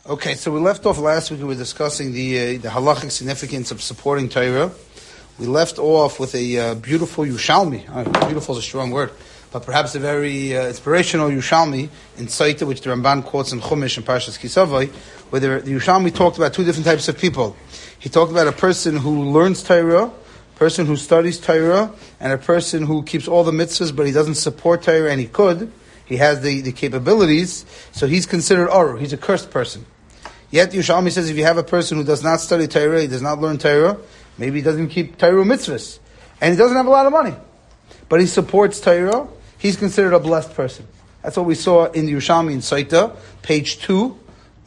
Okay, so we left off last week. We were discussing the halachic significance of supporting Torah. We left off with a beautiful Yushalmi. Beautiful is a strong word, but perhaps a very inspirational Yushalmi in Saita, which the Ramban quotes in Chumash and Parshas Kisavai, where the Yushalmi talked about two different types of people. He talked about a person who learns Torah, a person who studies Torah, and a person who keeps all the mitzvahs, but he doesn't support Torah, and he could. He has the capabilities, so he's considered Arur. He's a cursed person. Yet Yushalmi says if you have a person who does not study Torah, he does not learn Torah, maybe he doesn't keep Torah mitzvahs, and he doesn't have a lot of money, but he supports Torah, he's considered a blessed person. That's what we saw in the Yushalmi in Saita, page 2.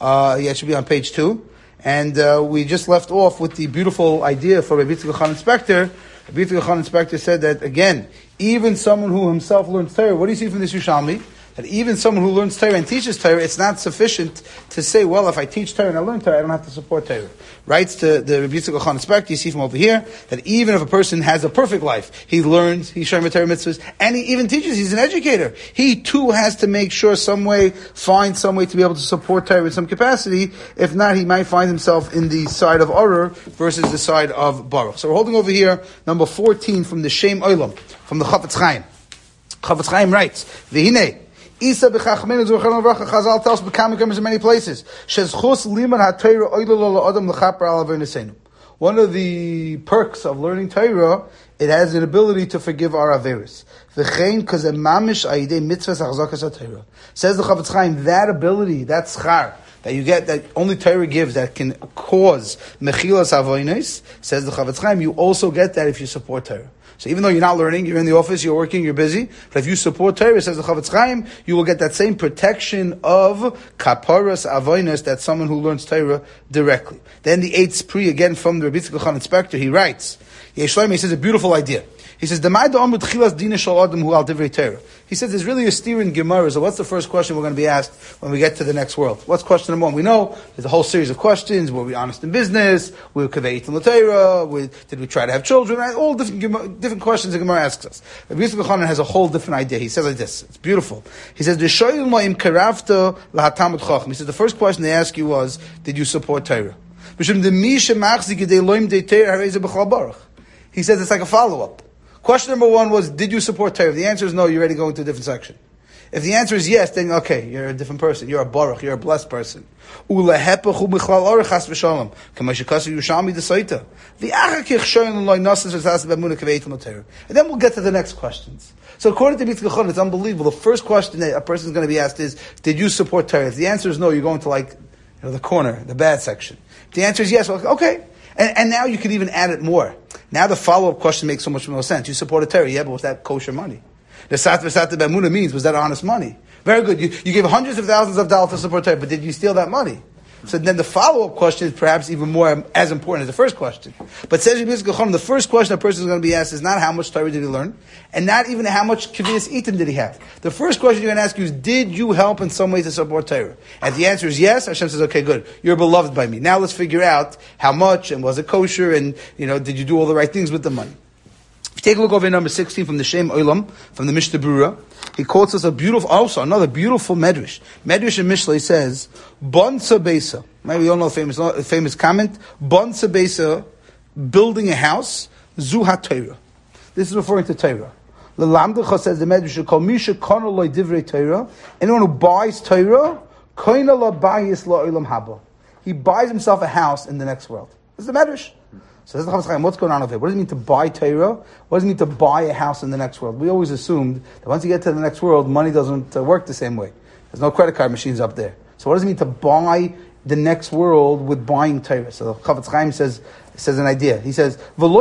It should be on page 2. And we just left off with the beautiful idea for Rabbi Yitzchak Khan Inspector. Rabbi Yitzchak Khan Inspector said that, again, even someone who himself learns Torah, what do you see from this Yushalmi? That even someone who learns Torah and teaches Torah, it's not sufficient to say, well, if I teach Torah and I learn Torah, I don't have to support Torah. Writes to the Rabbi Yitzchak Khan Inspector, you see from over here, that even if a person has a perfect life, he learns, he's showing Torah mitzvahs, and he even teaches, he's an educator. He too has to make sure find some way to be able to support Torah in some capacity. If not, he might find himself in the side of Arur versus the side of Baruch. So we're holding over here, number 14 from the Shem Olam, from the Chafetz Chaim. Chafetz Chaim writes, V'hinei, Isa b'chachmenu zuchanu v'racha. Chazal tells us b'kam in many places. Shezchus liman ha'Torah oilul la'adam l'chaper al aveinosenu. One of the perks of learning Torah, it has an ability to forgive our averis. V'chein kazeh mamish ayidei mitzvahs achzakas ha'Torah. Says the Chafetz Chaim, that ability, that schar that you get, that only Torah gives, that can cause mechilas avonos, says the Chafetz Chaim, you also get that if you support Torah. So even though you're not learning, you're in the office, you're working, you're busy, but if you support Torah, says the Chafetz Chaim, you will get that same protection of kaparas avonos that someone who learns Torah directly. Then the 8th spree, again from the Rabbi Yitzchak Khan Inspector, he writes, Yeshloim, he says a beautiful idea. He says, he says there's really a steer in Gemara. So what's the first question we're going to be asked when we get to the next world? What's question number 1? We know there's a whole series of questions. Were we honest in business? Were we kaveit in the Torah? Did we try to have children? All different questions the Gemara asks us. Rabbi Yitzchak Khan has a whole different idea. He says like this. It's beautiful. He says, he says the first question they ask you was, did you support Torah? He says it's like a follow-up. Question number 1 was, did you support Torah? If the answer is no, you're ready to go into a different section. If the answer is yes, then okay, you're a different person. You're a baruch, you're a blessed person. And then we'll get to the next questions. So according to Yitzchak Khan, it's unbelievable. The first question that a person is going to be asked is, did you support Torah? If the answer is no, you're going to the corner, the bad section. If the answer is yes, well, okay. And now you can even add it more. Now the follow-up question makes so much more sense. You supported Torah, yeah, but was that kosher money? The Sat V'Sat B'Emunah means, was that honest money? Very good. You gave hundreds of thousands of dollars to support Torah, but did you steal that money? So then the follow-up question is perhaps even more as important as the first question. But says Rabbi Yitzchak Khan, the first question a person is going to be asked is not how much Torah did he learn, and not even how much Kaviyas Eaton did he have. The first question you're going to ask you is, did you help in some way to support Torah? And if the answer is yes, Hashem says, okay, good. You're beloved by me. Now let's figure out how much, and was it kosher, and did you do all the right things with the money? If you take a look over in number 16 from the Shem Olam, from the Mishnah Brura, he quotes us another beautiful medrash. Medrash in Mishlei says, Bonsa Besa. Maybe you all know the famous comment. Bonsa Besa, building a house, Zuha Torah. This is referring to Torah. Lalamdecha says the medrash, Kol Misha Kono Lo Divrei Torah. Anyone who buys Torah, Koina Lo Bayis Lo Olam Haba. He buys himself a house in the next world. This is the medrash. So that's the Chafetz Chaim. What's going on over here? What does it mean to buy Torah? What does it mean to buy a house in the next world? We always assumed that once you get to the next world, money doesn't work the same way. There's no credit card machines up there. So what does it mean to buy the next world with buying Torah? So the Chafetz Chaim says an idea. He says,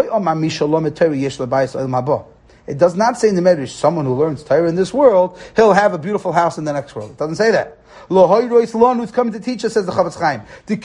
it does not say in the Medrash, someone who learns Torah in this world, he'll have a beautiful house in the next world. It doesn't say that. Who's coming to teach us, says the Chafetz Chaim.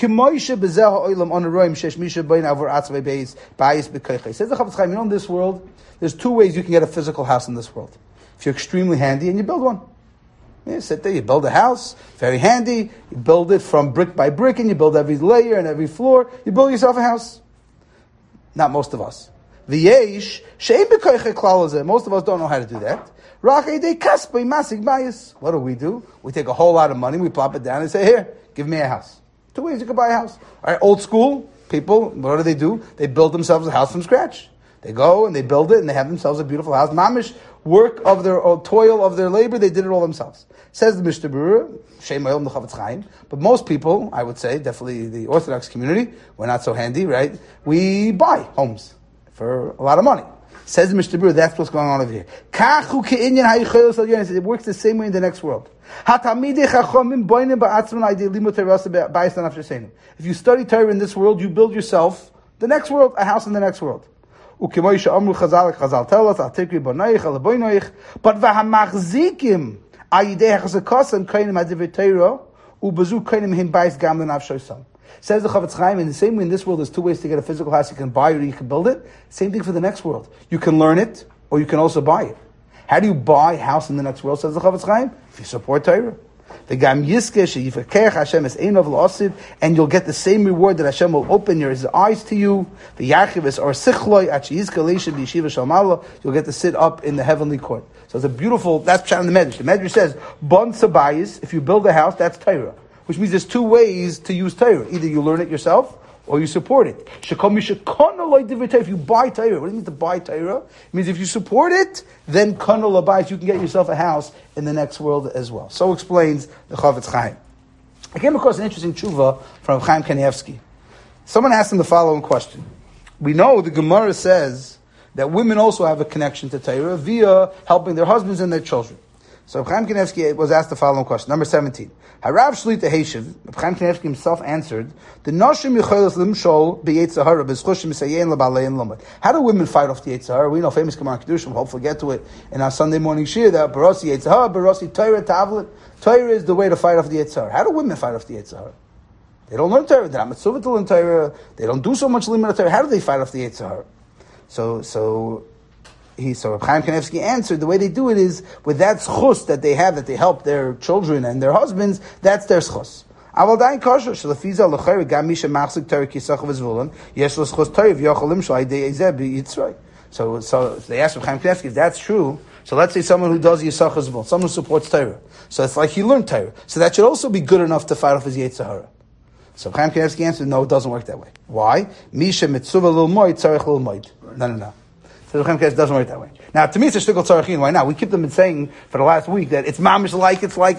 Says the Chafetz Chaim, in this world, there's 2 ways you can get a physical house in this world. If you're extremely handy and you build one. You sit there, you build a house, very handy, you build it from brick by brick, and you build every layer and every floor, you build yourself a house. Not most of us. Most of us don't know how to do that. What do? We take a whole lot of money, we plop it down and say, here, give me a house. two ways you can buy a house. All right, old school people, what do? They build themselves a house from scratch. They go and they build it and they have themselves a beautiful house. Mamish, work of their toil of their labor, they did it all themselves. Says the Mishnah Berurah, Shem Hayom the Chavetz Chaim. But most people, I would say, definitely the Orthodox community, we're not so handy, right? We buy homes for a lot of money. Says the Mishnah Berurah, that's what's going on over here. It works the same way in the next world. If you study Torah in this world, you build yourself the next world, a house in the next world. But v'hamachzikim ayidei hachzakasam kainim adivrei Torah ubezu kainim him bais gam lenafshoisam. Says the Chavetz Chaim, in the same way in this world there's two ways to get a physical house. You can buy it or you can build it. Same thing for the next world. You can learn it or you can also buy it. How do you buy a house in the next world, says the Chavetz Chaim? If you support Torah. The Gam Yizke Sheyifakech Hashem es Einov L'Osid, and you'll get the same reward that Hashem will open his eyes to you. The Yachiv or Sichloi at Sheyizke Leisha B'Yeshiva Shalmala, you'll get to sit up in the heavenly court. So it's a beautiful, that's Pshat in the Medrash. The Medrash says, Bon Sabayis, if you build a house, that's Torah. Which means there's two ways to use Torah. Either you learn it yourself, or you support it. If you buy Torah, what does it mean to buy Torah? It means if you support it, then Kana Labayis, you can get yourself a house in the next world as well. So explains the Chavetz Chaim. I came across an interesting tshuva from Chaim Kanievsky. Someone asked him the following question. We know the Gemara says that women also have a connection to Torah via helping their husbands and their children. So Chaim Kanievsky was asked the following question, number 17. Harav Shlita Heshiv, Chaim Kanievsky himself answered, the Nashim Yecholos Limshol B'Yetzahara B'Schushim Misayein L'Balein Lomad. How do women fight off the Yetzahara? We know famous Gemara Kedusha, we'll hopefully get to it in our Sunday morning shir, that Barosi Yetzahara, Barosi Torah Tavlet. Torah is the way to fight off the Yetzahara. How do women fight off the Yetzahara? They don't learn Torah, they're not mitzvah to learn Torah, they don't do so much limud of Torah. How do they fight off the Yetzahara? So Chaim Kanievsky answered, the way they do it is with that schus that they have, that they help their children and their husbands, that's their schus. So they asked Chaim Kanievsky, if that's true, so let's say someone who does Yisachar Zvul, someone who supports Torah. So it's like he learned Torah. So that should also be good enough to fight off his Yetzirah. So Chaim Kanievsky answered, no, it doesn't work that way. Why? Misha mitzuva lil moed, tzarech lil moed. No. So Chaim Kanievsky doesn't work that way. Now, to me, it's a shtickle tzarachin. Why not? We keep them saying for the last week that it's mamish like, it's like.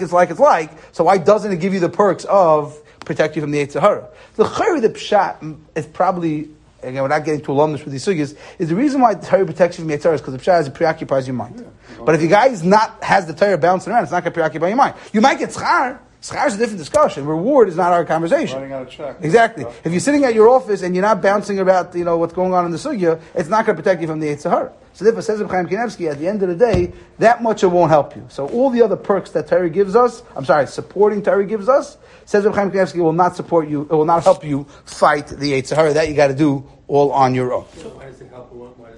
So why doesn't it give you the perks of protect you from the Yetzirah? The chayr, the pshat, is probably, again, without getting too alumnus with these sugyas, is the reason why the Torah protects you from Yetzirah is because the pshat is it preoccupies your mind. But if your guy has the Torah bouncing around, it's not going to preoccupy your mind. You might get schar. Schar is a different discussion. Reward is not our conversation. Running out of check. Exactly. If you're sitting at your office and you're not bouncing about, what's going on in the sugya, it's not going to protect you from the Yetzirah. So therefore, says Chaim Kanievsky, at the end of the day, that much it won't help you. So all the other perks that Torah gives us, supporting Torah gives us, says Chaim Kanievsky, will not support you, it will not help you fight the Yetzirah. That you got to do all on your own. So why does it help the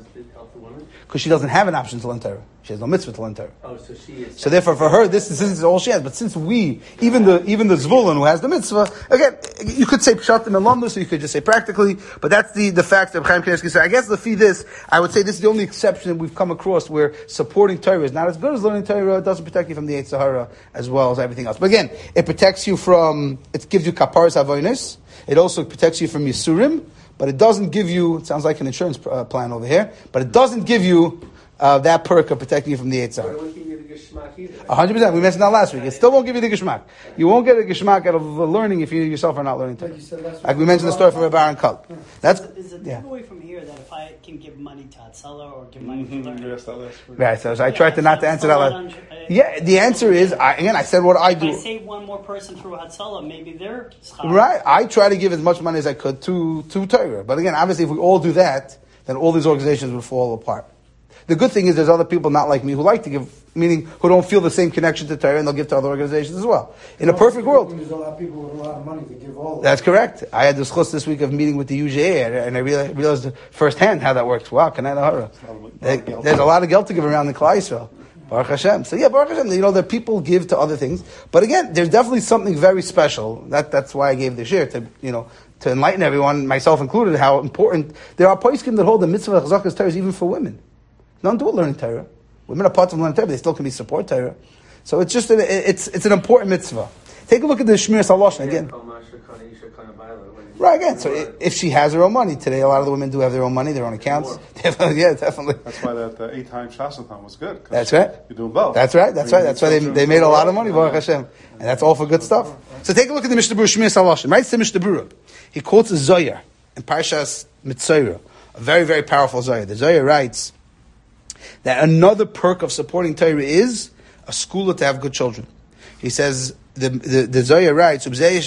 woman? Because she doesn't have an option to learn Torah. She has no mitzvah to learn Torah. Oh, so she is. So therefore, for her, this is all she has. But since even the Zvulun who has the mitzvah, again, you could say pshatim and lamdus, so you could just say practically. But that's the fact of Chaim Kanievsky. So I guess this, I would say this is the only exception that we've come across where supporting Torah is not as good as learning Torah. It doesn't protect you from the Yetzirah as well as everything else. But again, it protects you it gives you kaparas avonis. It also protects you from yisurim. But it doesn't give you, it sounds like an insurance plan over here, but it doesn't give you that perk of protecting you from the Yetzirah. But it won't give you the geshmak either. 100%. We mentioned that last week. It still won't give you the geshmak. You won't get a geshmak out of learning if you yourself are not learning Torah. Like we mentioned the story from Rabbi Aaron Kal. Is the takeaway from here that if I can give money to Hatzalah or give money to learn? Right, so I tried to not to answer that last. Yeah, the answer is, I said what I do. If I save one more person through Hatzalah, maybe they're schar. Right, I try to give as much money as I could to Torah. But again, obviously if we all do that, then all these organizations would fall apart. The good thing is there's other people not like me who like to give, meaning who don't feel the same connection to Torah, and they'll give to other organizations as well. In a perfect world. There's a lot of people with a lot of money to give all of That's correct. I had this chus this week of meeting with the UJA, and I realized firsthand how that works. Wow, Kanai Nahara. There's a lot of geld to give around in Klal Yisrael. Baruch Hashem. So Baruch Hashem, that people give to other things. But again, there's definitely something very special. That's why I gave the shir, to enlighten everyone, myself included, how important. There are poskim that hold the mitzvah of Chazakah's Torah is even for women. None do it learning Torah. Women are part of learning Torah, but they still can be support Torah. So it's just it's an important mitzvah. Take a look at the Shmiras HaLashon again. Right, again, so if she has her own money, today a lot of the women do have their own money, their own accounts. Yeah, definitely. That's why that 8 times Shasathon was good. That's right. You're doing both. That's right. That's why they made a lot of money, Baruch Hashem. And that's all for good stuff. So take a look at the Mishnah Berurah, Shmiras HaLashon. Right? It's the Mishnah Berurah. He quotes a Zohar in Parshas Mitzorah, a very, very powerful Zohar. The Zohar writes that another perk of supporting Torah is a schooler to have good children. He says, the Zohar writes, I'm sorry,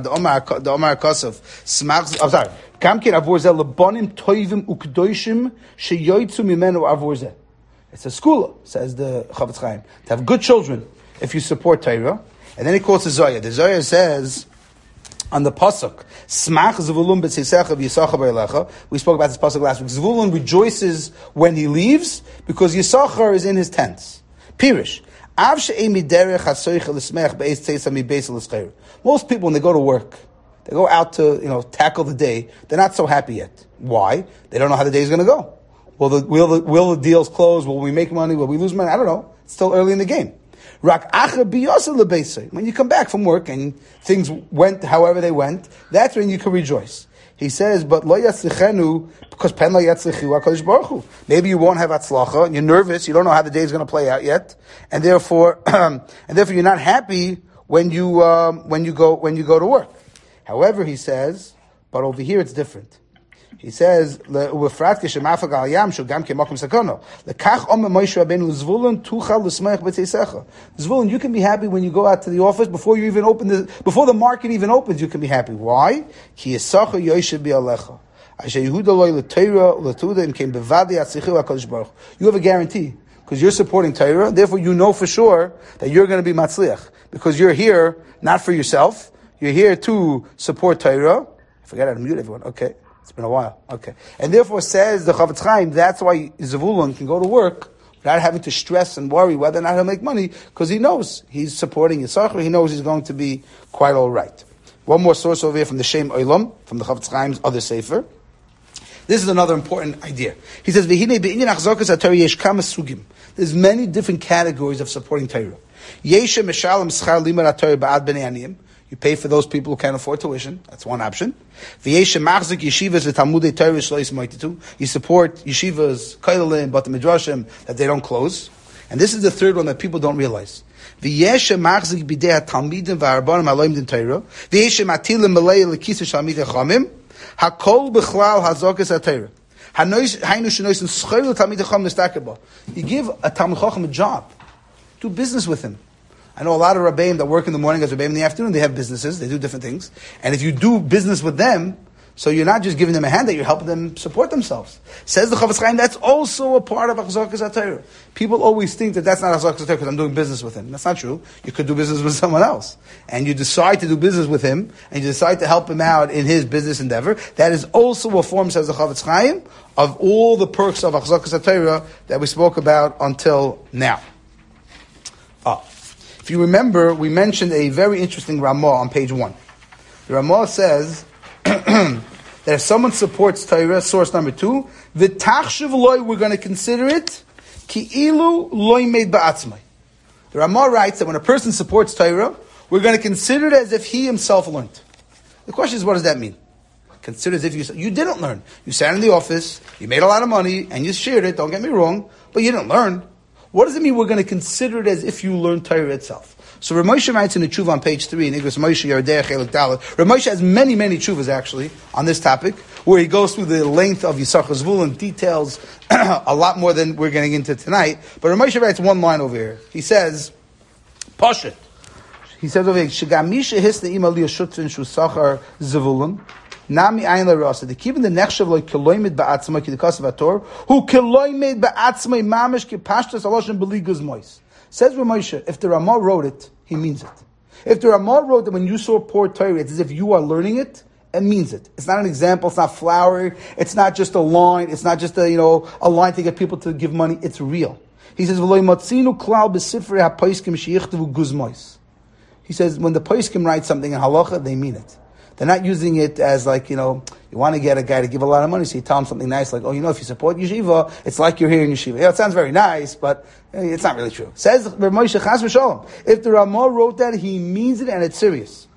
Kamkin avor zeh lebanim toivim ukdoishim sheyoytzu mimenu avor zeh. It's a schooler, says the Chavetz Chaim, to have good children if you support Torah. And then he quotes the Zohar. The Zohar says, on the pasuk, Smach Zvulun b'tzeisecha v'Yisachar b'Elecha. We spoke about this pasuk last week. Zvulun rejoices when he leaves because Yisachar is in his tents. Pirish. Most people, when they go to work, they go out to tackle the day. They're not so happy yet. Why? They don't know how the day is going to go. Will the deals close? Will we make money? Will we lose money? I don't know. It's still early in the game. When you come back from work and things went however they went, that's when you can rejoice. He says, but lo yatzlichenu, because pen lo yatzlichu HaKadosh Baruch Hu. Maybe you won't have atzlacha, and you're nervous, you don't know how the day is going to play out yet, and therefore you're not happy when you go to work. However, he says, but over here it's different. He says, Zvulun, you can be happy when you go out to the office before the market even opens. You can be happy. Why? You have a guarantee because you're supporting Torah. Therefore, you know for sure that you're going to be matzliach because you're here not for yourself. You're here to support Torah. I forgot how to mute everyone. Okay. It's been a while. Okay. And therefore says the Chavetz Chaim, that's why Zvulun can go to work without having to stress and worry whether or not he'll make money, because he knows he's supporting Yisachar, he knows he's going to be quite all right. One more source over here from the Shem Olam, from the Chavetz Chaim's other sefer. This is another important idea. He says, there's many different categories of supporting Torah. You pay for those people who can't afford tuition. That's one option. You support yeshivas, koilelim, but the midrashim that they don't close. And this is the third one that people don't realize. You give a Talmid Chacham a job. Do business with him. I know a lot of Rabbeim that work in the morning as Rabbeim in the afternoon, they have businesses, they do different things. And if you do business with them, so you're not just giving them a handout, you're helping them support themselves. Says the Chavetz Chaim, that's also a part of Achzakas HaTorah. People always think that that's not Achzakas HaTorah because I'm doing business with him. That's not true. You could do business with someone else. And you decide to do business with him, and you decide to help him out in his business endeavor. That is also a form, says the Chavetz Chaim, of all the perks of Achzakas HaTorah that we spoke about until now. If you remember, we mentioned a very interesting Ramah on page 1. The Ramah says that if someone supports Torah, source number 2, v'tachshav loy, we're going to consider it ki'ilu loy made ba'atzmai. The Ramah writes that when a person supports Torah, we're going to consider it as if he himself learned. The question is, what does that mean? Consider as if you didn't learn. You sat in the office, you made a lot of money, and you shared it, don't get me wrong, but you didn't learn. What does it mean we're going to consider it as if you learned Torah itself? So Rav Moshe writes in the Tshuva on page 3, in Igros Moshe Yerdei Chelek Dalet. Rav Moshe has many, many Tshuvas actually on this topic, where he goes through the length of Yisachar Zvulun, details a lot more than we're getting into tonight. But Rav Moshe writes one line over here. He says, Pashat. He says over here, Shegamisha hisna ima liyashutrin shusachar Zvulun. Nami ayin la rasa. The keeping the nechshav like kiloimed ba'atzmai ki the kasav ator who kiloimed ba'atzmai mamish ki pashtas aloshin beliguz mois. Says Rav Moshe, if the Ramah wrote it, he means it. If the Ramah wrote that when you support Torah, it's as if you are learning it, it means it. It's not an example. It's not flowery. It's not just a line. It's not just a line to get people to give money. It's real. He says, "V'lo matzinu klal b'sifrei hapoiskim sheyichtavu guzmois." He says, when the poiskim write something in halacha, they mean it. They're not using it as you want to get a guy to give a lot of money, so you tell him something nice like, if you support yeshiva, it's like you're here in yeshiva. It sounds very nice, but it's not really true. Says Rav Moshe Chas v'Shalom, if the Ramah wrote that, he means it and it's serious.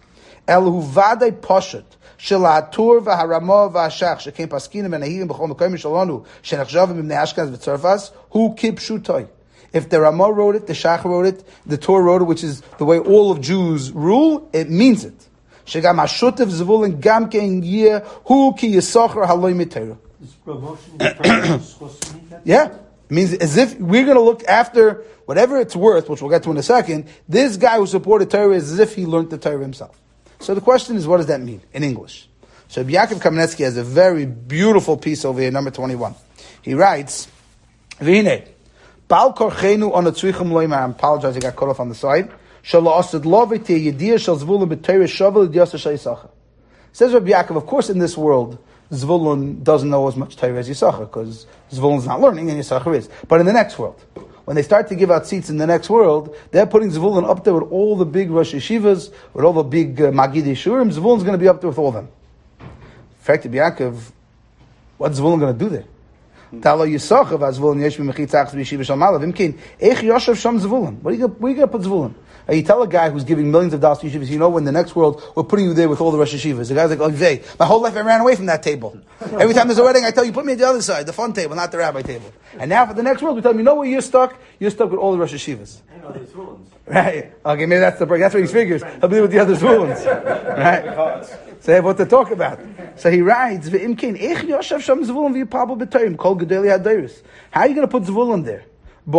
Elu vadei poshet. Shelatur v'haramo v'ashach shekem paskinim v'nahivim b'chol mekoyim shalonu shenachshavim b'nei Ashkenaz v'tzarfas hu kipshutoy. If the Ramah wrote it, the Shach wrote it, the Torah wrote it, which is the way all of Jews rule, it means it. Shegam hashutev zvulun gam kein yeh hu ki yisachar haloi mitayra. This promotion is supposed to mean that? Yeah. It means as if we're going to look after whatever it's worth, which we'll get to in a second. This guy who supported Torah is as if he learned the Torah himself. So the question is, what does that mean in English? So Yaakov Kamenetsky has a very beautiful piece over here, number 21. He writes, V'hinei, Bal korchenu on a tzrichim loimar. I apologize, I got cut off on the side. Shala asid lovei te yediyah shal zvulun b'Torah shavel yediyah shal Yisachar. Says Rabbi Yaakov, of course in this world, Zvulun doesn't know as much Torah as Yisachar, because Zvulun's not learning and Yisachar is. But in the next world, when they start to give out seats in the next world, they're putting Zvulun up there with all the big Rosh Yeshivas, with all the big Magidei Shurim. Zvulun's going to be up there with all of them. In fact, Rabbi Yaakov, what's Zvulun going to do there? Talo Yisachar v'Zvulun yesh b'mechitzach b'yeshiva shal malav. Imkin, eich yoshev sham Zvulun. Where are you going to put Zvulun? You tell a guy who's giving millions of dollars to yeshivas, you know, in the next world, we're putting you there with all the Rosh Yeshivas. The guy's like, oh, Vey, my whole life I ran away from that table. Every time there's a wedding, I tell you, put me at the other side, the fun table, not the rabbi table. And now for the next world, we tell him, you know where you're stuck? You're stuck with all the Rosh Yeshivas. I know these rules. Right. Okay, maybe that's the break. That's what he figures. He'll be with the other Zvulans. Right? So they have what to talk about. So he writes, V'imkein, eich yoshev sham Zvulun v'yipabel b'Torah, kol gedeli hadeiros. How are you going to put Zvulun there? He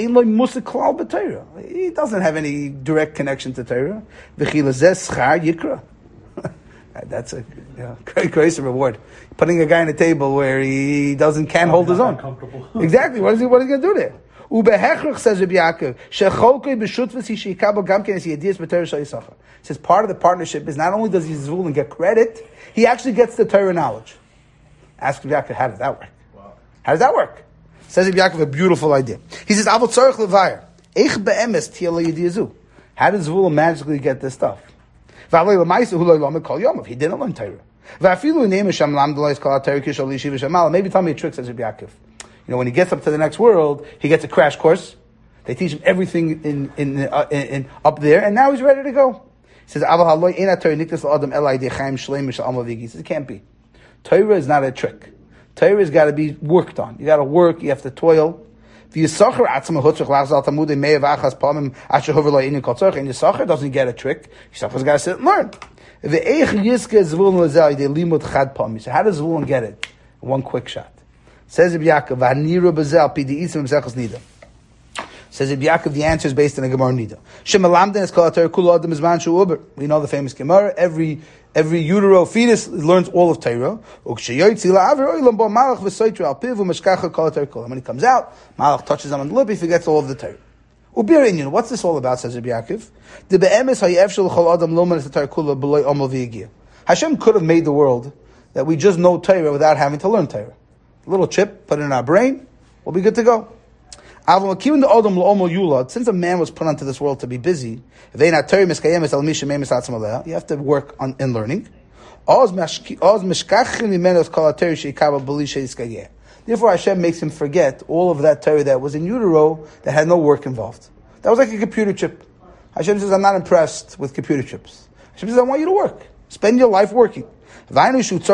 doesn't have any direct connection to Torah. That's a crazy reward. Putting a guy on a table where he can't hold his own. Exactly. What is he going to do there? Says Rabbi Yaakov, says part of the partnership is not only does he Zvulun get credit, he actually gets the Torah knowledge. Ask Rabbi Yaakov, how does that work? Wow. How does that work? Says Rabbi Yaakov, a beautiful idea. He says, "Avol tzarich levayir. Eich be'emes tiyeh lo yediyazu." How does Zvulun magically get this stuff? V'alei l'maisa hu lo ylomed kol yom. He didn't learn Torah. V'afilu neim sham lamdolais kol Torah kishol yeshiva shemal. Maybe tell me a trick, says Rabbi Yaakov. You know, when he gets up to the next world, he gets a crash course. They teach him everything in up there, and now he's ready to go. He says, "Avol haloi eina Torah niktas l'adam elai dechaim shleim mishal amal v'igi." He says, it can't be. Torah is not a trick. Torah has got to be worked on. You got to work. You have to toil. And Yisachar doesn't get a trick. Yisachar's got to sit and learn. So how does Zvulun get it? One quick shot. Says Rabbi Yaakov, Says Rabbi Yaakov, the answer is based on a Gemara Nida. We know the famous Gemara. Every utero fetus learns all of Torah. When he comes out, Malach touches him on the lip, he forgets all of the Torah. What's this all about, says Rabbi Yaakov? Hashem could have made the world that we just know Torah without having to learn Torah. A little chip, put it in our brain, we'll be good to go. Since a man was put onto this world to be busy, you have to work in learning. Therefore, Hashem makes him forget all of that Torah that was in utero that had no work involved. That was like a computer chip. Hashem says, I'm not impressed with computer chips. Hashem says, I want you to work. Spend your life working. He has to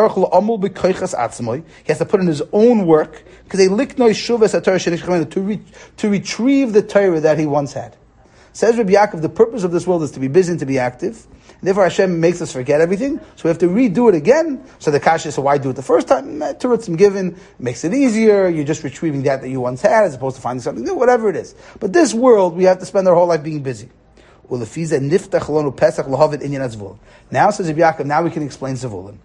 put in his own work to retrieve the Torah that he once had. Says Rabbi Yaakov, the purpose of this world is to be busy and to be active. And therefore Hashem makes us forget everything, so we have to redo it again. So the kasha is, so why do it the first time? Terutzim given makes it easier. You're just retrieving that you once had as opposed to finding something new, whatever it is. But this world, we have to spend our whole life being busy. Now, says Rabbi Yaakov, now we can explain Zvulun.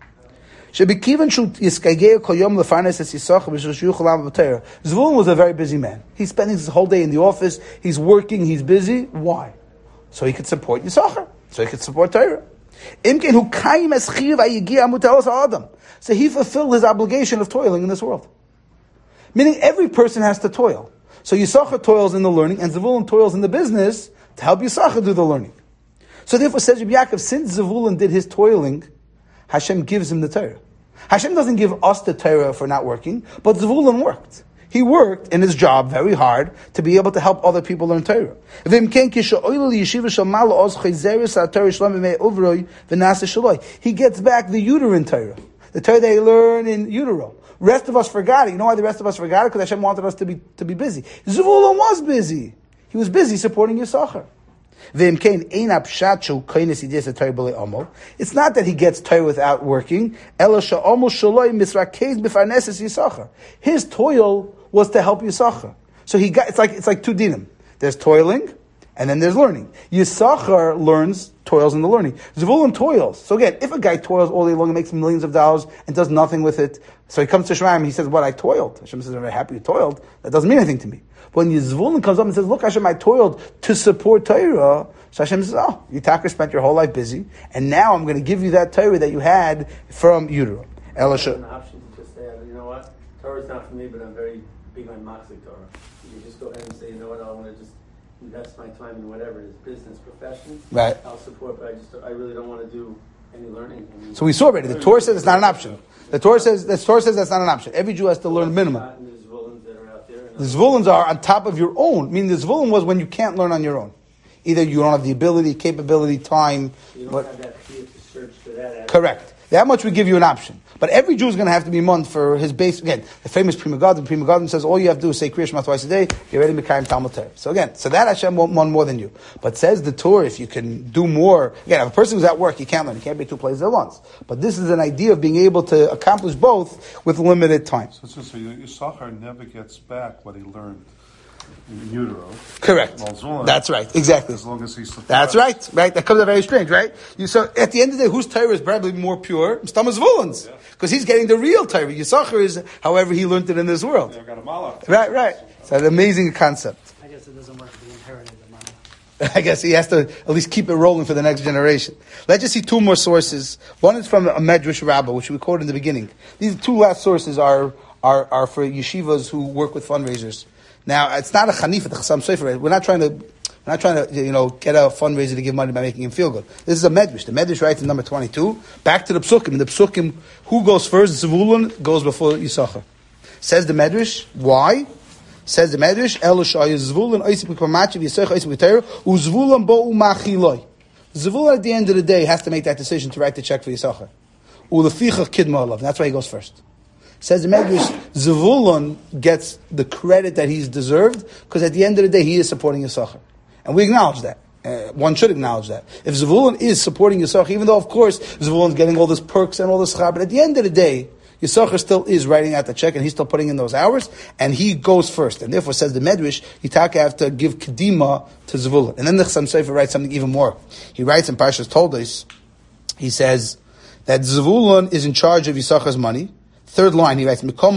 Zvulun was a very busy man. He's spending his whole day in the office, he's working, he's busy. Why? So he could support Yisachar, so he could support Torah. So he fulfilled his obligation of toiling in this world. Meaning every person has to toil. So Yisachar toils in the learning, and Zvulun toils in the business to help Yisachar do the learning. So therefore, says Rabbi Yaakov, since Zvulun did his toiling, Hashem gives him the Torah. Hashem doesn't give us the Torah for not working, but Zvulun worked. He worked in his job very hard to be able to help other people learn Torah. He gets back the uterine Torah, the Torah they learn in utero. Rest of us forgot it. You know why the rest of us forgot it? Because Hashem wanted us to be busy. Zvulun was busy. He was busy supporting Yisachar. It's not that he gets Torah without working. His toil was to help Yisachar. So it's like two dinim. There's toiling, and then there's learning. Yisachar learns, toils in the learning. Zvulun toils. So again, if a guy toils all day long and makes millions of dollars and does nothing with it, so he comes to Shemaim and he says, "What, I toiled?" Hashem says, "I'm very happy you toiled." That doesn't mean anything to me. But when Zvulun comes up and says, "Look, Hashem, I toiled to support Torah," so Hashem says, "Oh, you spent your whole life busy, and now I'm going to give you that Torah that you had from utero." There's an option to just say, you know what, Torah is not for me, but I'm very big on Maksik Torah. You can just go ahead and say, you know what, I want to just invest my time in whatever it is, business, profession. Right. I'll support, but I really don't want to do any learning. So we saw already. The Torah says it's not an option. The Torah says that's not an option. Every Jew has to learn minimum. There's Zvulun that are out there. The Zvulun's are on top of your own. Meaning the Zvulun was when you can't learn on your own. Either you don't have the ability, capability, time. You don't have that fear to search for that. Correct. That much we give you an option. But every Jew is going to have to be month for his base. Again, the famous Prima Garden says all you have to do is say Kriya Shema twice a day. You're ready to Mekayim Talmud Torah. So again, that Hashem won't want more than you. But says the Torah, if you can do more. Again, if a person who's at work, he can't learn. He can't be two places at once. But this is an idea of being able to accomplish both with limited time. So Yisachar never gets back what he learned in utero. Correct. Zvulun, that's right. Exactly. As long as he's supported. That's right. Right. That comes out very strange, right? So at the end of the day, whose Torah is probably more pure? Stam Zvulun's. Because he's getting the real Torah. Yisachar is, however, he learned it in this world. They've got a malach. Right. It's an amazing concept. I guess it doesn't work for the inherited money. I guess he has to at least keep it rolling for the next generation. Let's just see two more sources. One is from a Medrash Rabbah, which we quoted in the beginning. These two last sources are for yeshivas who work with fundraisers. Now, it's not a chanif at the Chassam Sofer. We're not trying to get a fundraiser to give money by making him feel good. This is a Medrash. The Medrash writes in number 22. Back to the Psukim. In the Psukim, who goes first? Zvulun goes before Yisachar. Says the Medrash. Why? Says the Medrash. Zvulun bo'u machiloi. Zvulun at the end of the day has to make that decision to write the check for Yisachar. Uleficha kidma alav. That's why he goes first. Says the Medrash, Zvulun gets the credit that he's deserved because at the end of the day he is supporting Yisachar. And we acknowledge that. One should acknowledge that. If Zvulun is supporting Yisachar, even though of course Zvulun's getting all those perks and all this schar, but at the end of the day, Yisachar still is writing out the check and he's still putting in those hours and he goes first. And therefore says the Medrash, Yitaka have to give Kedima to Zvulun. And then the Chassam Sofer writes something even more. He writes in Parshas Toldos, he says that Zvulun is in charge of Yisachar's money. Third line, he writes, He's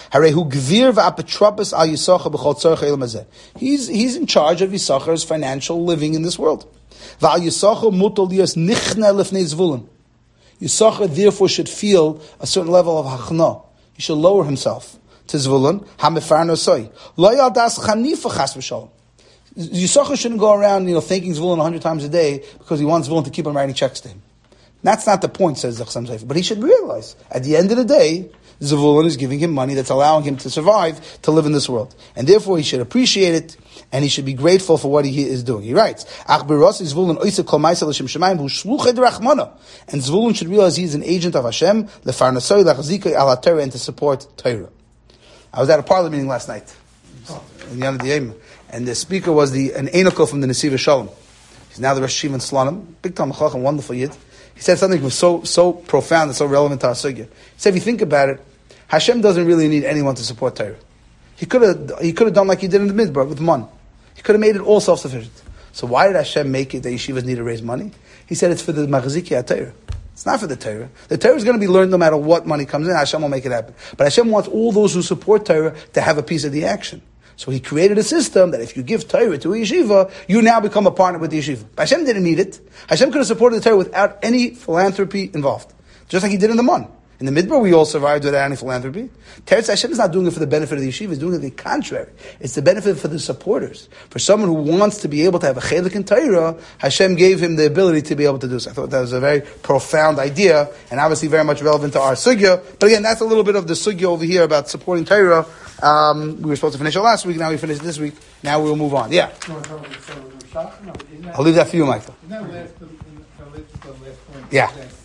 in charge of Yisachar's financial living in this world. Yisachar therefore should feel a certain level of hachna. He should lower himself to Zvulun. Yisachar shouldn't go around, thanking Zvulun 100 times a day because he wants Zvulun to keep on writing checks to him. That's not the point, says the Chassam Sofer. But he should realize, at the end of the day, Zvulun is giving him money that's allowing him to survive, to live in this world. And therefore he should appreciate it, and he should be grateful for what he is doing. He writes, And Zvulun should realize he is an agent of Hashem, and to support Torah. I was at a parliament meeting last night, in Yana D'Yema, and the speaker was an Einokol from the Nesiva Shalom. He's now the Rosh Yeshiva in Slonim, big Talmid Chacham, wonderful Yid. He said something that was so profound and so relevant to our sugya. He said, if you think about it, Hashem doesn't really need anyone to support Torah. He could have done like he did in the Midbar with Man. He could have made it all self-sufficient. So why did Hashem make it that yeshivas need to raise money? He said it's for the Machziki Torah. It's not for the Torah. The Torah is going to be learned no matter what money comes in. Hashem will make it happen. But Hashem wants all those who support Torah to have a piece of the action. So he created a system that if you give Torah to a yeshiva, you now become a partner with the yeshiva. But Hashem didn't need it. Hashem could have supported the Torah without any philanthropy involved. Just like he did in the Man. In the Midbar, we all survived without any philanthropy. Teretz Hashem is not doing it for the benefit of the yeshiva, he's doing it the contrary. It's the benefit for the supporters. For someone who wants to be able to have a chelik in Torah, Hashem gave him the ability to be able to do so. I thought that was a very profound idea, and obviously very much relevant to our sugya. But again, that's a little bit of the sugya over here about supporting Torah. We were supposed to finish it last week. Now we finished this week. Now we'll move on. Yeah. You want to talk about the Torah of Shach? No, isn't that- I'll leave that for you, Michael. Isn't that the last point? Yeah.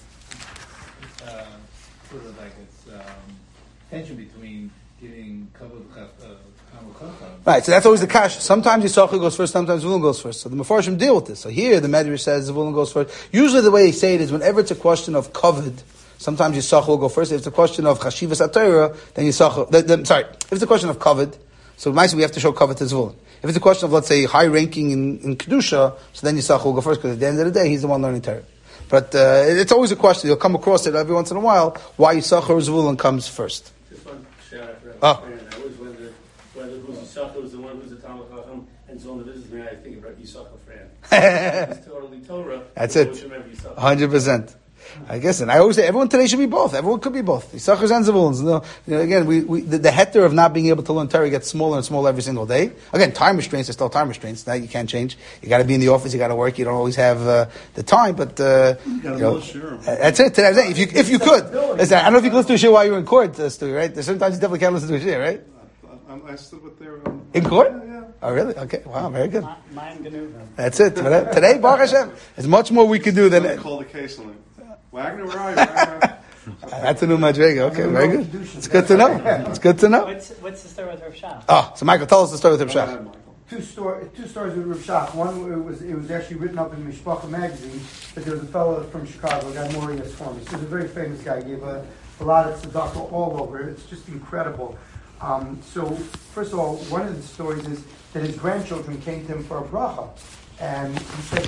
Sort of like it's tension between giving kavod Right, so that's always the kash. Sometimes Yisachar goes first, sometimes Zvulun goes first. So the Mefarshim deal with this. So here the Medrash says Zvulun goes first. Usually the way they say it is whenever it's a question of kavod, sometimes Yisachar will go first. If it's a question of chashivas atayra, then Yisachar. Sorry, if it's a question of kavod, so we have to show kavod to Zvulun. If it's a question of, let's say, high ranking in kedusha, so then Yisachar will go first because at the end of the day he's the one learning Torah. But it's always a question. You'll come across it every once in a while. Why Yisachar or Zvulun comes first? Just one shout out for Oh. I always wondered whether who's Yisachar was the one who's a Talmud Chacham, and so on the business man, I think about Yisachar Fran. It's totally Torah. That's You it. always remember Yisachar. 100%. I guess, and I always say everyone today should be both. Everyone could be both. Yisachar and Zvulun. You know, again, the heter of not being able to learn Torah gets smaller and smaller every single day. Again, time restraints are still time restraints. That you can't change. You got to be in the office. You got to work. You don't always have the time. But You got a share. that's it. Today, I'm saying, if you could, listen, I don't know if you can listen to a shir while you're in court, Stu. Right? There's sometimes you definitely can't listen to a shir, right? I stood with their... In court? Yeah. Oh, really? Okay. Wow. Very good. Mine gnu. That's it. Today, Baruch Hashem, there's much more we could do They than. called occasionally. Wagner, where are you? Wagner? That's a new madriga. Okay, very good. It's good to know. It's good to know. What's the story with Rav Shach? Oh, so Michael, tell us the story with Rav Go Shach. ahead, Michael. Two stories with Rav Shach. One, it was actually written up in Mishpacha magazine, but there was a fellow from Chicago, a guy Maury Esformis. He's a very famous guy. He gave a lot of tzedakah all over. It's just incredible. So, first of all, one of the stories is that his grandchildren came to him for a bracha. And he said,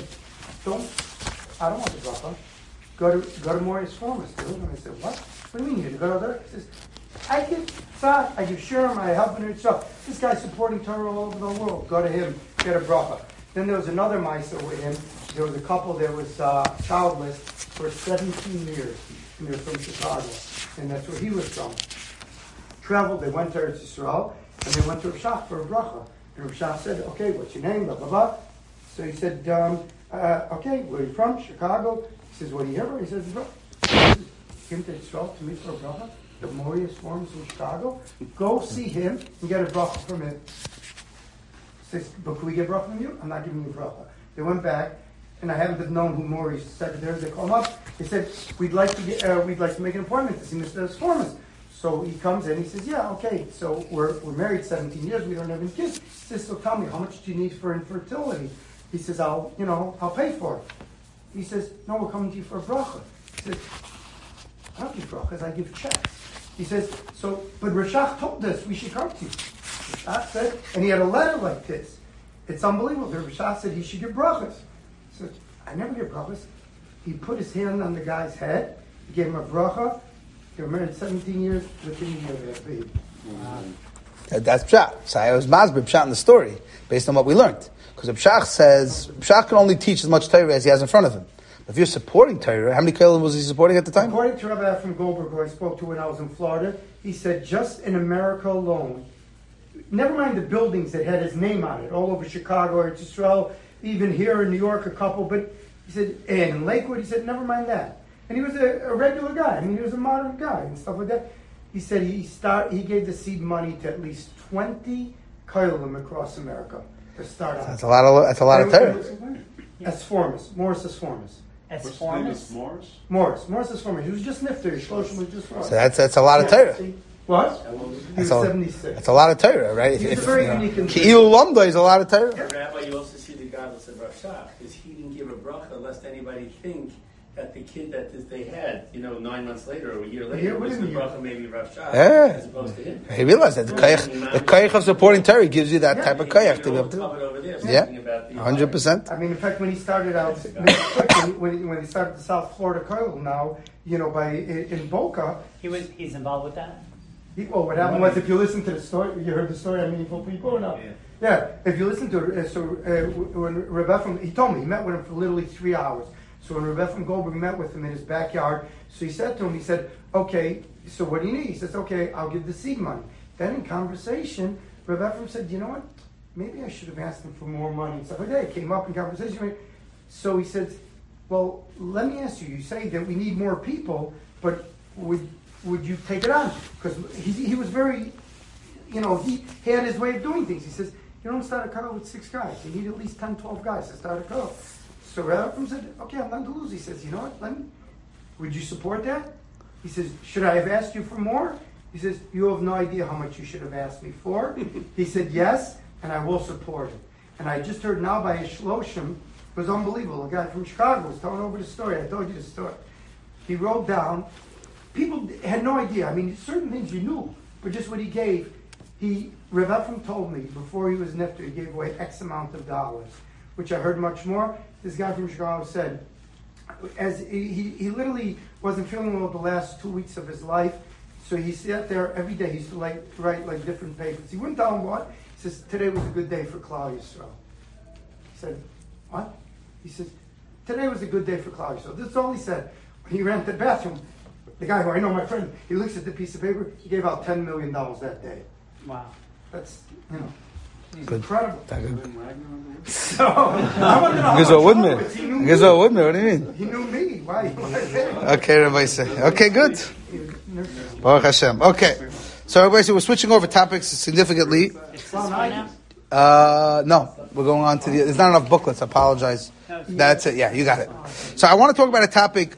I don't want the bracha. Go to Maury Esformis, dude. And I said, what? What do you mean you go to there? He says, I give tzad, I give shurim, I help in stuff. This guy's supporting Torah all over the world. Go to him, get a bracha. Then there was another Maisa with him. There was a couple that was childless for 17 years. And they're from Chicago. And that's where he was from. Traveled, they went to Eretz Yisrael, and they went to Rav Shach for a bracha. And Rav Shach said, okay, what's your name, blah, blah, blah. So he said, okay, where are you from? Chicago. He says, what do you hear? He says, came to Yisrael to meet for a bracha. The Morius forms in Chicago. Go see him and get a bracha from him. He says, but can we get a bracha from you? I'm not giving you a bracha. They went back, and I haven't known who Mori's secretary. They called him up. They said, we'd like to make an appointment to see Mr. Sformas. So he comes in, he says, yeah, okay, so we're married 17 years, we don't have any kids. He says, so tell me, how much do you need for infertility? He says, I'll pay for it. He says, no, we're coming to you for a bracha. He says, I don't give brachas, I give checks. He says, but Rav Shach told us we should come to you. Rav Shach said, and he had a letter like this. It's unbelievable. Rav Shach said he should give brachas. He said, I never give brachas. He put his hand on the guy's head, he gave him a bracha. They were married 17 years, within a year they had a baby. That's Pshat. So I was Masber Pshat in the story, based on what we learned. Because Pshach says, Pshach can only teach as much Torah as he has in front of him. But if you're supporting Torah, how many Kohelim was he supporting at the time? According to Rabbi from Goldberg, who I spoke to when I was in Florida, he said just in America alone, never mind the buildings that had his name on it, all over Chicago, Eretz Yisrael, even here in New York, a couple, but he said, and in Lakewood, he said, never mind that. And he was a regular guy. I mean, he was a modern guy and stuff like that. He said he gave the seed money to at least 20 Kohelim across America to start out. That's a lot of Torah. Esformis, Morris Esformis. What's his name is Morris? Morris Esformis. He was just nifter. Shloshim was just So that's a lot of Torah. What? He was That's 76. That's a lot of Torah, right? He's a very unique individual. Ki'il Lomda is a lot of Torah. Rabbi, you also see the godless of Rav Shach, because he didn't give a bracha lest anybody think that the kid that they had, 9 months later or a year later, was the bracha maybe Rav Shach, as opposed to him. He realized that the koyach of supporting Torah gives you that type of koyach to be able to. Over there, Yeah, about the 100%. I mean, in fact, when he started out, when he started the South Florida Koil now, in Boca, He's involved with that. What happened was, if you listen to the story, you heard the story on Meaningful People or not? Yeah, if you listen to it, when Rebbe he told me, he met with him for literally 3 hours. So when Rebbe from Goldberg met with him in his backyard, so he said to him, he said, okay, so what do you need? He says, okay, I'll give the seed money. Then in conversation, Rebbe from said, you know what? Maybe I should have asked him for more money and stuff like that. It came up in conversation. So he said, well, let me ask you, you say that we need more people, but would you take it on? Because he was very he had his way of doing things. He says, you don't start a car with 6 guys. You need at least 10, 12 guys to start a car. So Rav Efrem said, okay, I'm not to lose. He says, you know what, would you support that? He says, should I have asked you for more? He says, you have no idea how much you should have asked me for. He said, yes, and I will support it. And I just heard now by a shloshim, it was unbelievable. A guy from Chicago was telling over the story. I told you the story. He wrote down, people had no idea. I mean, certain things you knew, but just what he gave. Rav Efrem told me before he was nifter, he gave away X amount of dollars, which I heard much more. This guy from Chicago said, as he literally wasn't feeling well the last 2 weeks of his life, so he sat there every day. He used to write different papers. He wouldn't tell him what. He says, today was a good day for Klal Yisrael. He said, what? He says, today was a good day for Klal Yisrael. This is all he said. When he ran to the bathroom, the guy who I know, my friend, he looks at the piece of paper, he gave out $10 million that day. Wow. That's, he's Good. incredible. Good. So, I want to know how Gizo much Woodman. he knew me. Gizo Woodman, what do you mean? He knew me. Why? Okay, Rabbi say. Okay, good. Baruch Hashem. Okay. So everybody, so we're switching over topics significantly. It's this one now? No, we're going on to there's not enough booklets, I apologize. That's it, yeah, you got it. So I want to talk about a topic,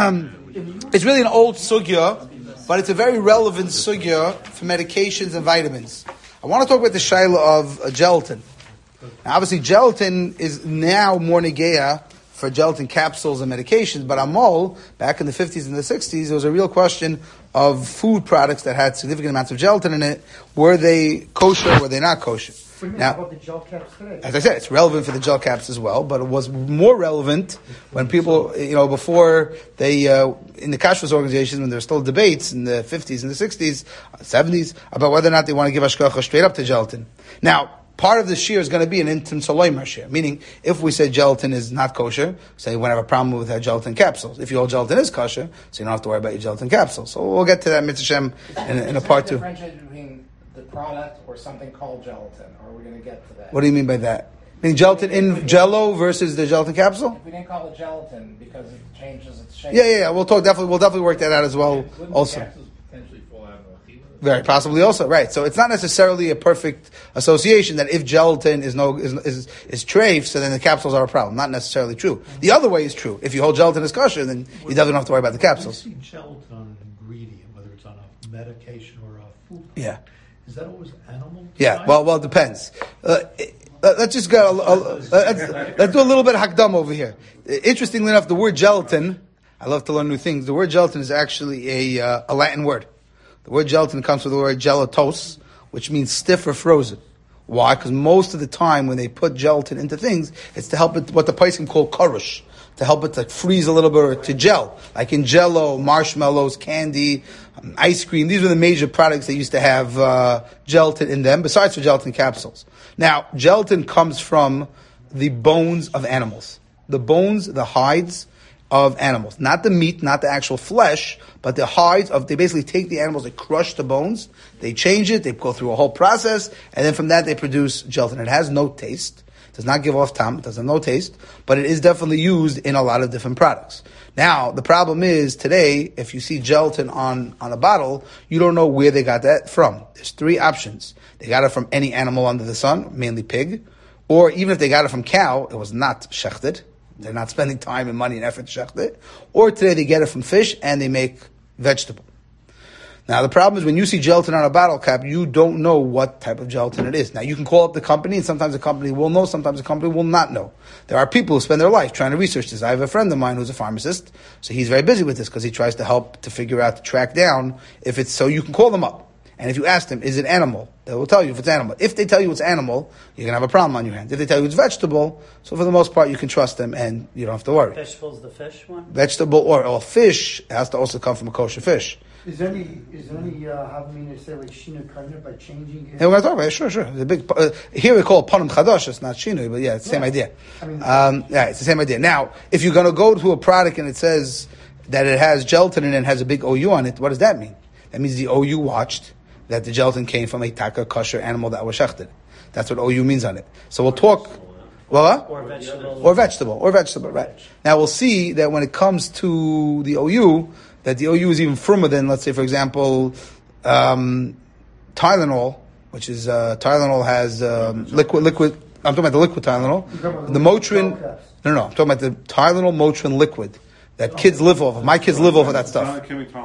it's really an old sugya, but it's a very relevant sugya for medications and vitamins. I want to talk about the shaila of gelatin. Now, obviously, gelatin is now more negea for gelatin capsules and medications, but Amol, back in the 50s and the 60s, there was a real question of food products that had significant amounts of gelatin in it. Were they kosher or were they not kosher? What do you mean Now, about the gel caps today? as I said, it's relevant for the gel caps as well, but it was more relevant when people, before they, in the kashrus organizations, when there were still debates in the 50s and the 60s, 70s, about whether or not they want to give hashgacha straight up to gelatin. Now, part of the shear is going to be an intim saloimer shear, meaning if we say gelatin is not kosher, say we have a problem with our gelatin capsules. If your gelatin is kosher, so you don't have to worry about your gelatin capsules. So we'll get to that mitzvah in a part 2. Differentiate between the product or something called gelatin, or are we going to get to that? What do you mean by that? I mean gelatin in Jello versus the gelatin capsule? If we didn't call it gelatin because it changes its shape. Yeah. We'll definitely work that out as well. Wouldn't Also, the capsules potentially fall out of a healer? very possibly also right. So it's not necessarily a perfect association that if gelatin is treif, so then the capsules are a problem. Not necessarily true. The other way is true. If you hold gelatin as kosher, then you definitely don't have to worry about the capsules. We see gelatin on an ingredient, whether it's on a medication or a food product. Yeah. Is that always animal? Yeah. design? Well, it depends. Let's just go. Let's do a little bit of hakdam over here. Interestingly enough, the word gelatin. I love to learn new things. The word gelatin is actually a Latin word. The word gelatin comes from the word gelatos, which means stiff or frozen. Why? Because most of the time when they put gelatin into things, it's to help it, what the Paiskim call karush, to help it to freeze a little bit or to gel. Like in Jello, marshmallows, candy, ice cream. These were the major products that used to have gelatin in them, besides for gelatin capsules. Now, gelatin comes from the bones of animals. The bones, the hides of animals. Not the meat, not the actual flesh, but the hides they basically take the animals, they crush the bones, they change it, they go through a whole process, and then from that they produce gelatin. It has no taste, does not give off tam, it does have no taste, but it is definitely used in a lot of different products. Now, the problem is, today, if you see gelatin on a bottle, you don't know where they got that from. There's 3 options. They got it from any animal under the sun, mainly pig, or even if they got it from cow, it was not shechted. They're not spending time and money and effort to shecht it. Or today they get it from fish and they make vegetable. Now the problem is when you see gelatin on a bottle cap, you don't know what type of gelatin it is. Now you can call up the company and sometimes the company will know, sometimes the company will not know. There are people who spend their life trying to research this. I have a friend of mine who's a pharmacist, so he's very busy with this because he tries to help to figure out, to track down if it's, so you can call them up. And if you ask them, is it animal? They will tell you if it's animal. If they tell you it's animal, you're going to have a problem on your hands. If they tell you it's vegetable, so for the most part, you can trust them and you don't have to worry. Vegetable's the fish one? Vegetable or fish has to also come from a kosher fish. Is there any havamina say like shina karna by changing it? Yeah, we're going to talk about it. Sure. The big, here we call it panim chadash. It's not shinui, but yeah, it's the same idea. It's the same idea. Now, if you're going to go to a product and it says that it has gelatin and it has a big OU on it, what does that mean? That means the OU watched that the gelatin came from a taka kosher animal that was shechted. That's what OU means on it. So we'll talk. Well, Or vegetable. Or vegetable, right. Now we'll see that when it comes to the OU, that the OU is even firmer than, let's say, for example, Tylenol which is Tylenol has liquid. I'm talking about the liquid Tylenol. The Motrin. No. I'm talking about the Tylenol Motrin liquid that kids live off of. My kids live off of that stuff.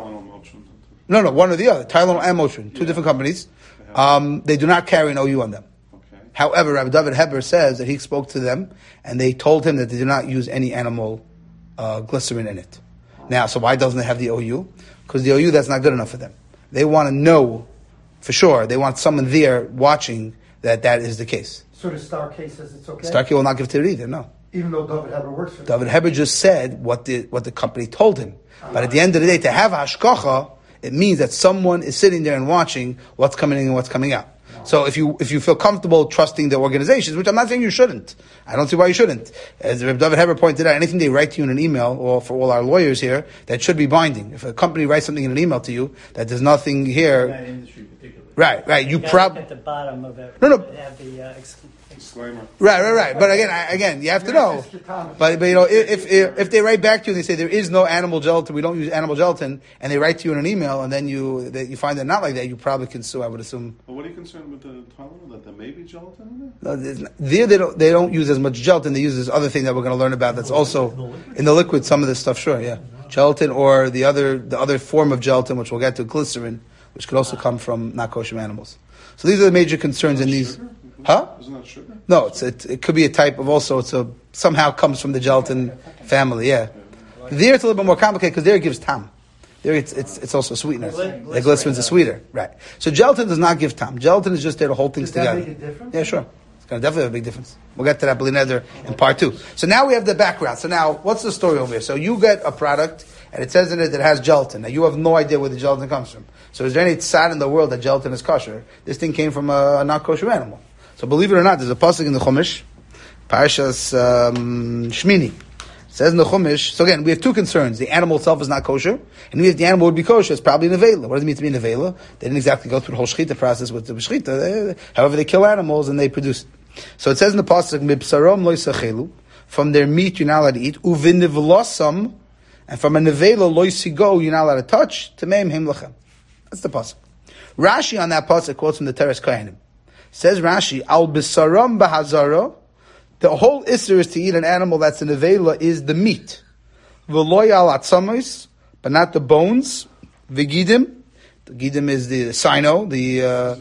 No, one or the other. Tylenol and Motrin, two different companies. They do not carry an OU on them. Okay. However, Rabbi David Heber says that he spoke to them and they told him that they do not use any animal glycerin in it. Now, so why doesn't it have the OU? Because the OU, that's not good enough for them. They want to know for sure. They want someone there watching that is the case. So the Starkey says it's okay? Starkey will not give it to it either, no. Even though David Heber works for them? David Heber just said what the company told him. But at the end of the day, to have hashkacha, it means that someone is sitting there and watching what's coming in and what's coming out. So if you feel comfortable trusting the organizations, which I'm not saying you shouldn't, I don't see why you shouldn't. As Reb David Heber pointed out, anything they write to you in an email, or for all our lawyers here, that should be binding. If a company writes something in an email to you that there's nothing here, That industry particularly. right, you probably at the bottom of it. No. Have the Disclaimer. Right. But again, you have to know. But you know, if they write back to you and they say there is no animal gelatin, we don't use animal gelatin, and they write to you in an email, and then you find they're not like that, you probably can sue. I would assume. But what are you concerned with the Tylenol? That there may be gelatin in No, they don't use as much gelatin. They use this other thing that we're going to learn about. That's also in the liquid. Some of this stuff, sure, yeah, gelatin or the other form of gelatin, which we'll get to, glycerin, which could also come from not kosher animals. So these are the major concerns in these. Sugar? Huh? Isn't that sugar? No, it could be a type of also. Somehow comes from the gelatin family. Yeah, there it's a little bit more complicated because there it gives tam. There it's also sweetener. The glycerin's a sweeter, right? So gelatin does not give tam. Gelatin is just there to hold things together. Does that make a difference? Yeah, sure. It's going to definitely have a big difference. We'll get to that B'li in part 2. So now we have the background. So now, what's the story over here? So you get a product, and it says in it that it has gelatin. Now you have no idea where the gelatin comes from. So is there any tzad in the world that gelatin is kosher? This thing came from a not kosher animal. So believe it or not, there's a pasuk in the Chumash, Parashas Shmini. It says in the Chumash, so again, we have two concerns. The animal itself is not kosher, and if the animal would be kosher, it's probably nevela. What does it mean to be nevela? They didn't exactly go through the whole shechita process with the shechita. However, they kill animals and they produce it. So it says in the pasuk, Mibsarom lo yisachelu, from their meat you're not allowed to eat, uvinivlosam, and from a nevela lo yisigo you're not allowed to touch, tameim him lachem. That's the pasuk. Rashi on that pasuk quotes from the Teres Kohanim. Says Rashi, al bisaram bahazara, the whole isser is to eat an animal that's an nevela is the meat. V'loy al atzamos, but not the bones. V'gidim, the gidim is the sino, the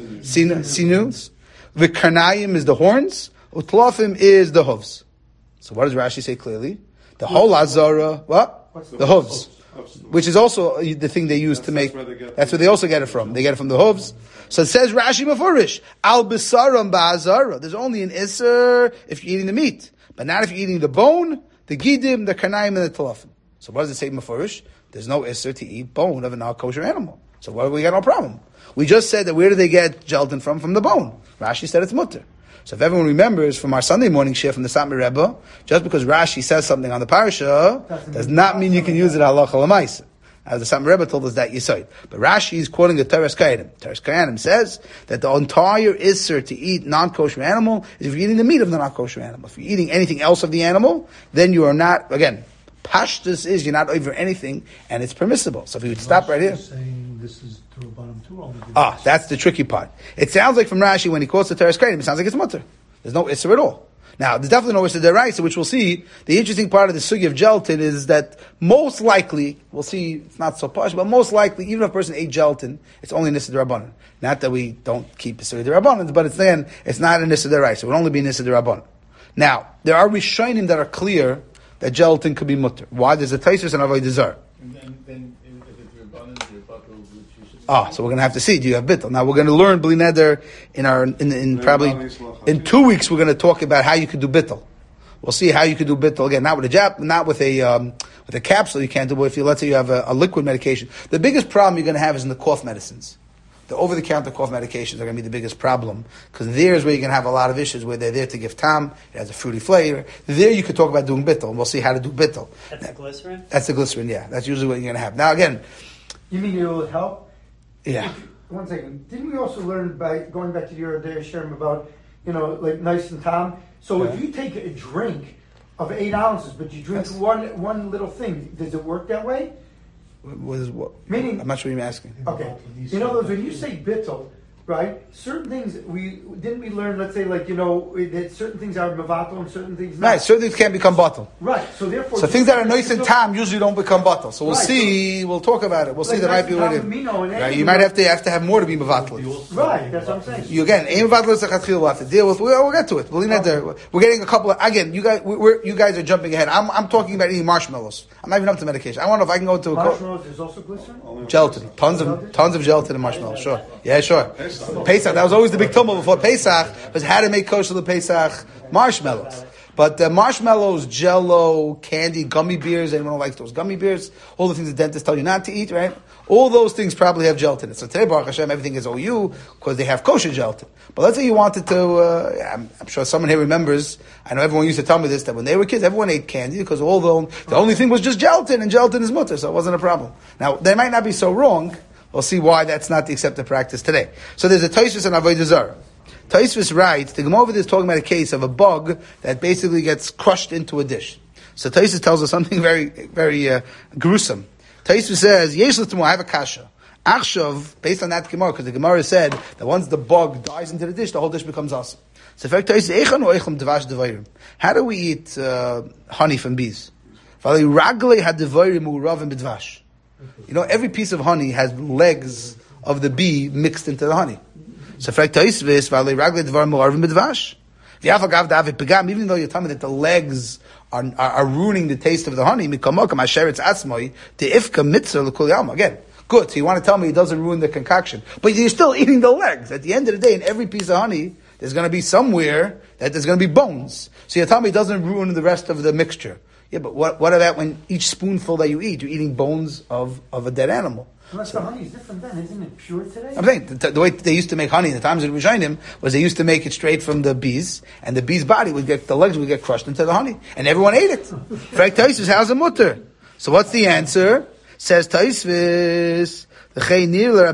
sinus. V'karnayim is the horns. Utlafim is the hooves. So what does Rashi say clearly? The whole azara, what? The hooves. Which is also the thing they use to make. That's where they also get it from. They get it from the hooves. So it says Rashi Mefurish, al bisaram ba'azara. There's only an iser if you're eating the meat, but not if you're eating the bone, the gidim, the karnaim, and the talafim. So what does it say Mefurish? There's no iser to eat bone of a non-kosher animal. So what we got no problem. We just said that where do they get gelatin from? From the bone. Rashi said it's mutter. So if everyone remembers from our Sunday morning shiur from the Satmar Rebbe, just because Rashi says something on the parasha does not mean you can use it halacha l'maisa. As the Satmar Rebbe told us that yisoid. But Rashi is quoting the Teres Kohanim. Teres Kohanim says that the entire isser to eat non-kosher animal is if you're eating the meat of the non-kosher animal. If you're eating anything else of the animal, then you are not, again, pashtus is you're not over anything, and it's permissible. So if you would stop right here. Saying this is to bottom two. That's the tricky part. It sounds like from Rashi when he quotes the Teres Kohanim, it sounds like it's mutter. There's no isser at all. Now, there's definitely no isser deraisa, which we'll see. The interesting part of the sugi of gelatin is that most likely, we'll see, it's not so posh, but most likely, even if a person ate gelatin, it's only an isser derabanan. Not that we don't keep isser derabanan, but it's not an isser deraisa. It would only be an isser derabanan. Now, there are rishonim that are clear that gelatin could be mutter. Why? There's a taisus and avodah zarah. And then if it's rabbanan, your buckle, which you should. So we're going to have to see. Do you have bittul? Now we're going to learn B'li Neder in probably in 2 weeks. We're going to talk about how you could do bittul. We'll see how you could do bittul again. Not with a capsule. You can't do. But if let's say you have a liquid medication, the biggest problem you're going to have is in the cough medicines. The over-the-counter cough medications are going to be the biggest problem because there's where you're going to have a lot of issues where they're there to give tam. It has a fruity flavor. There you could talk about doing bittul, and we'll see how to do bittul. That's the glycerin? That's the glycerin, yeah. That's usually what you're going to have. Now again... You mean it will help? Yeah. One second. Didn't we also learn by going back to your day, Sherm, about, like nice and tam? So if you take a drink of 8 ounces, but you drink one little thing, does it work that way? What? Meaning, I'm not sure what you're asking. Okay. In other words, when you say bittul, right? Certain things we learn. Let's say, like that certain things are mevatel and certain things not. Right, certain things can't become bottle. Right. So therefore, So things that are nice and tam usually don't become bottle. So we'll Right, see. We'll talk about it. We'll see. like There might nice be a and way tam to. amino and Right, anything you might else. have to have more to be mevatel. Right. That's what I'm saying. You again, aim mevatel lechatchila. We'll have to deal with. We'll get to it. We'll leave that there. We're getting a couple of again. You guys are jumping ahead. I'm talking about eating marshmallows. I'm not even up to medication. I want to know if I can go to a Marshmallows. There's also glycerin. gelatin. Tons of gelatin in marshmallows. Sure. Yeah, sure. Pesach. That was always the big tumble before Pesach. Was how to make kosher the Pesach marshmallows. But marshmallows, Jello, candy, gummy bears. Anyone who likes those gummy bears? All the things the dentists tell you not to eat, right? All those things probably have gelatin in it. So today, Baruch Hashem, everything is OU because they have kosher gelatin. But let's say you wanted to. I'm sure someone here remembers. I know everyone used to tell me this that when they were kids, everyone ate candy because the only thing was just gelatin, and gelatin is mutter, so it wasn't a problem. Now they might not be so wrong. We'll see why that's not the accepted practice today. So there's a Tosfos and Avodah Zarah. Tosfos writes, the Gemara over there is talking about a case of a bug that basically gets crushed into a dish. So Tosfos tells us something very, very gruesome. Tosfos says, Yesh l'tmu, I have a kasha. Achshav, based on that Gemara, because the Gemara said that once the bug dies into the dish, the whole dish becomes awesome. So how do we eat honey from bees? You know, every piece of honey has legs of the bee mixed into the honey. So even though you're telling me that the legs are ruining the taste of the honey, again, good. So you want to tell me it doesn't ruin the concoction, but you're still eating the legs. At the end of the day, in every piece of honey, there's going to be somewhere that there's going to be bones. So you're telling me it doesn't ruin the rest of the mixture. Yeah, but what about when each spoonful that you eat, you're eating bones of a dead animal? Unless the honey is different then, isn't it pure today? I'm saying, the way they used to make honey in the times of the Rishonim was they used to make it straight from the bees, and the bee's body the legs would get crushed into the honey, and everyone ate it. Frank Tosfos, how's a mutter? So what's the answer? Says Tosfos, Says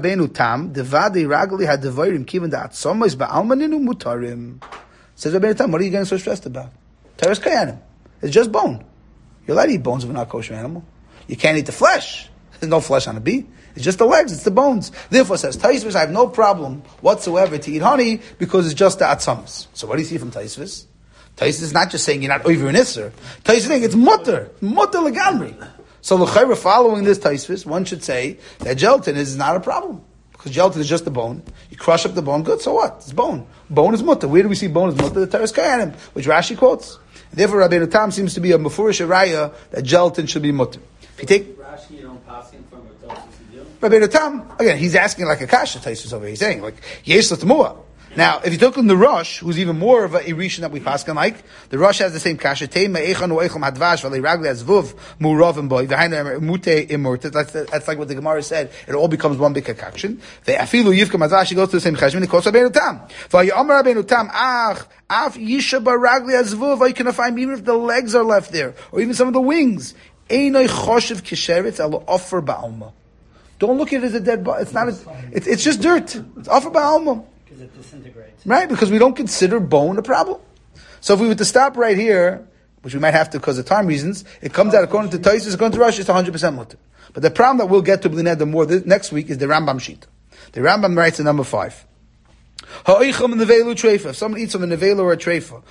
Rabbeinu Tam, what are you getting so stressed about? Teres kayanim. It's just bone. You're allowed to eat bones of a not kosher animal. You can't eat the flesh. There's no flesh on a bee. It's just the legs, it's the bones. Therefore, says Tosfos, I have no problem whatsoever to eat honey because it's just the atzamas. So what do you see from Tosfos? Tosfos is not just saying you're not over an isser. Tosfos is saying it's mutter legamri. So l'chayra, following this Tosfos, one should say that gelatin is not a problem. Because gelatin is just the bone. You crush up the bone, good, so what? It's bone. Bone is mutter. Where do we see bone is mutter? The Teres Kayanim, which Rashi quotes. Therefore, Rabbeinu Tam seems to be a mefurish raya that gelatin should be mutter. If you take Rashi, you don't pass him from a Tosfos deal. Rabbeinu Tam, again, he's asking like a kasha Tosfos over here. He's saying, like, yesh l'tamua. Now, if you took in the Rosh, who's even more of a Irishan that we pass on like, the Rosh has the same kasha. That's like what the Gemara said. It all becomes one big concoction. She goes to the same cheshbon. It calls Rabbeinu Tam. I can find even if the legs are left there, or even some of the wings. Don't look at it as a dead body. It's not. It's just dirt. It's offer ba'alma. Because it disintegrates. Right, because we don't consider bone a problem. So if we were to stop right here, which we might have to because of time reasons, it comes out according to Tosfos, according to Rashi, it's 100% mutter. But the problem that we'll get to B'nai Adam more next week is the Rambam sheet. The Rambam writes in number 5. If someone eats from a nevela or a treifa,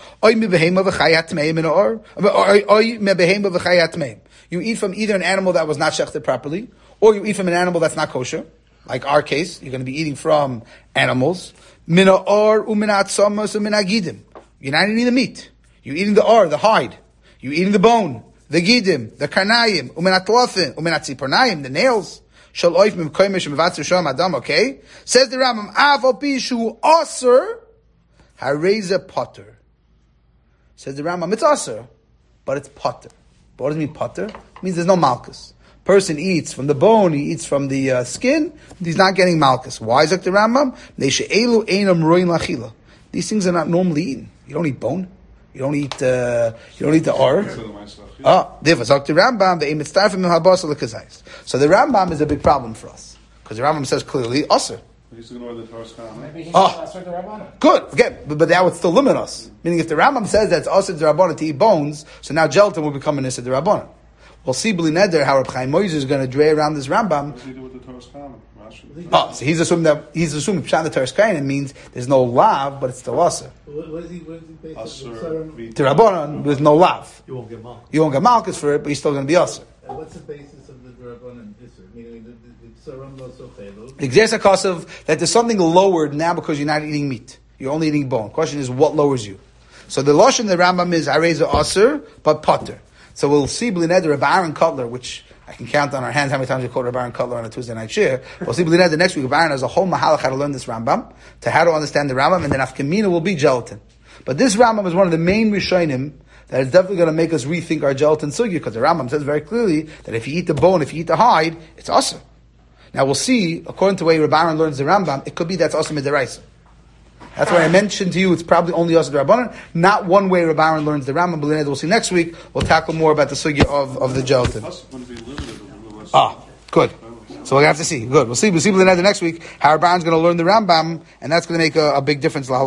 you eat from either an animal that was not shechted properly, or you eat from an animal that's not kosher. Like our case, you're going to be eating from animals. You're not eating the meat. You're eating the or, the hide. You're eating the bone, the gidim, the karnayim, the nails. Okay? Says the Rambam, Av pishu aser, hareza potter. Says the Rambam, it's aser, but it's potter. But what does it mean potter? It means there's no malchus. Person eats from the bone, he eats from the skin, he's not getting malchus. Why is it the Rambam? These things are not normally eaten. You don't eat bone. You don't eat the or. Therefore, the Rambam, so the Rambam is a big problem for us. Because the Rambam says clearly, Asr. Maybe he's Asr the Rabbanan. Good. Again, but that would still limit us. Meaning if the Rambam says that it's Asr the Rabbanan to eat bones, so now gelatin will become an Asr the Rabbanan. We'll see B'li Neder how Reb Chaim Moiser is going to dray around this Rambam. What does he do with the Torah's comment? Rashi? Oh, so he's assuming Pshat the Teres Kain means there's no lav, but it's still Asa. What is he based Asur, To Rabbanon with no lav. You won't get mal. You won't get malchus for it, but he's still going to be Asa. What's the basis of the Rabbanan Isser? Meaning the Tsaram Lo Sochelu. The Gzesa Kosev, that there's something lowered now because you're not eating meat. You're only eating bone. Question is, what lowers you? So the Lashon the Rambam is Hareza Asur, but Potter. So we'll see B'li Neder Reb Aaron Cutler, which I can count on our hands how many times we quote Reb Aaron Cutler on a Tuesday night shir. We'll see B'li Neder next week. Reb Aaron has a whole mahalach how to learn this Rambam, to how to understand the Rambam, and then Afkamina will be gelatin. But this Rambam is one of the main Rishonim that is definitely going to make us rethink our gelatin sugya, because the Rambam says very clearly that if you eat the bone, if you eat the hide, it's awesome. Now we'll see, according to the way Reb Aaron learns the Rambam, it could be that's awesome midiraisa. That's why I mentioned to you it's probably only awesome Rabbanan, not one way Reb Aaron learns the Rambam. But we'll see next week. We'll tackle more about the sugya of the gelatin. That's going to be limited a little less. Good. So we'll have to see. Good. We'll see the next week how Reb Aaron's going to learn the Rambam, and that's going to make a big difference.